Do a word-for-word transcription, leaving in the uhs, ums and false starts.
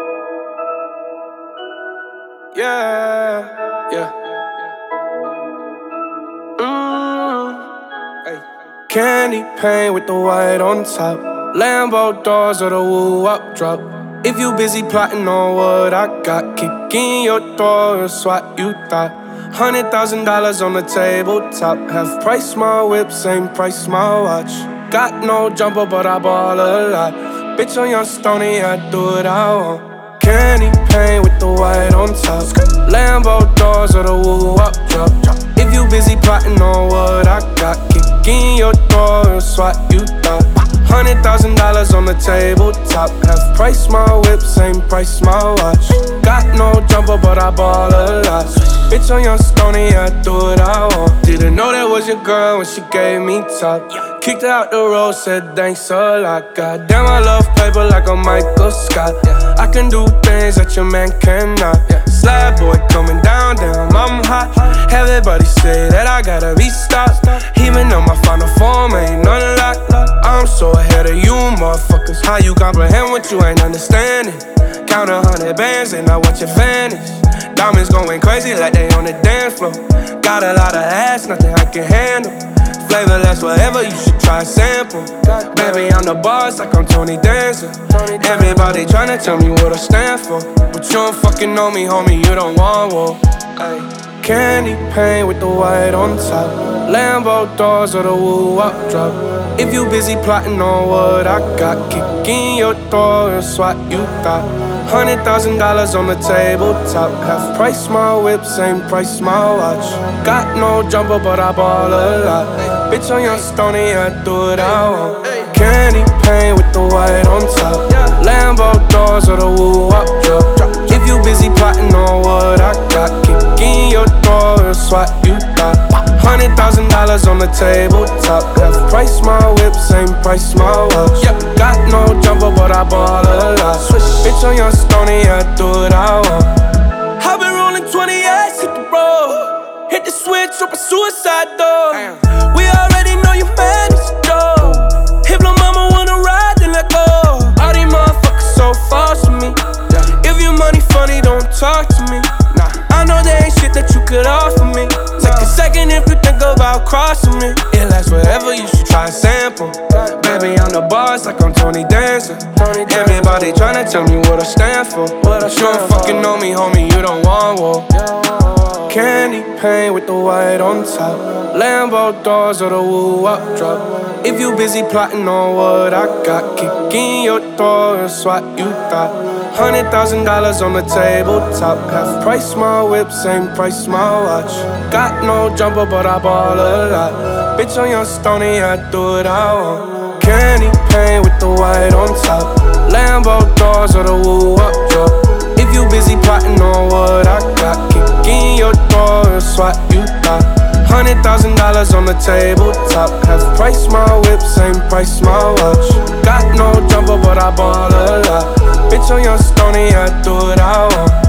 Yeah, yeah. Mm. Hey. Candy paint with the white on top. Lambo doors or the woo-up drop. If you busy plotting on what I got, kick in your door and swat you thought. Hundred thousand dollars on the tabletop. Half price my whip, same price my watch. Got no jumper, but I ball a lot. Bitch on your stony, I do what I want. Candy paint with the white on top. Lambo doors or the woo-up drop. If you busy plotting on what I got, kick in your door and swat you thought. Hundred thousand dollars on the tabletop. Half price my whip, same price my watch. Got no jumper, but I ball a lot. Bitch on your stony, I do what I want. Didn't know that was your girl when she gave me top. Kicked her out the road, said thanks a lot. Goddamn, I love paper like a Michael Scott. I can do things that your man cannot. Slab boy coming down, damn, I'm hot. Everybody say that I gotta be stopped. Even though my final form ain't none lock. I'm so ahead of you, motherfuckers. How you comprehend what you ain't understanding? Count a hundred bands and I watch it vanish. Diamonds going crazy like they on the dance floor. Got a lot of ass, nothing I can handle. Flavorless, whatever, you should try a sample. Baby, I'm the boss like I'm Tony Danza. Everybody tryna tell me what I stand for, but you don't fucking know me, homie, you don't want war. Ay. Candy paint with the white on top. Lambo doors or the woo-up drop. If you busy plotting on what I got, kick in your door and swat you thought. Hundred thousand dollars on the tabletop. Half price my whip, same price my watch. Got no jumper, but I ball a lot. Bitch on your stony, I do what I want. Candy paint with the white on top. Lambo doors or the woo-up drop. If you busy plotting on what I got, kick in your door and swat you thought. Hundred thousand dollars on the tabletop. Half price my whip, same price my watch. Got no jumper, but I ball a lot. Bitch on your stony, I do what I want. I've been rolling twenty-eights, hit the road. Hit the switch, open suicide door. We already know you man is dope. If no mama wanna ride, then let go. All these motherfuckers so false to me. If your money funny, don't talk to me. Nah, I know there ain't shit that you could offer me. Take a second if you think about crossing me. It lasts forever, you should try a sample. Baby, I'm the boss like I'm Tony Danza. Everybody tryna tell me what I stand for, but you don't fucking know me, homie, you don't want war. Candy paint with the white on top. Lambo doors or the woo-up drop. If you busy plotting on what I got, kick in your door and swat you thought. Hundred thousand dollars on the tabletop. Half price my whip, same price my watch. Got no jumper, but I ball a lot. Bitch on your stony, I do what I want. Candy paint with the white on top. Lambo doors or the woo-up drop. If you busy plotting on what I got, kick in your door and swat you thought. Hundred thousand dollars on the tabletop. Half price my whip, same price my watch. Got no jumper, but I ball a lot. Bitch on your stony, I do what I want.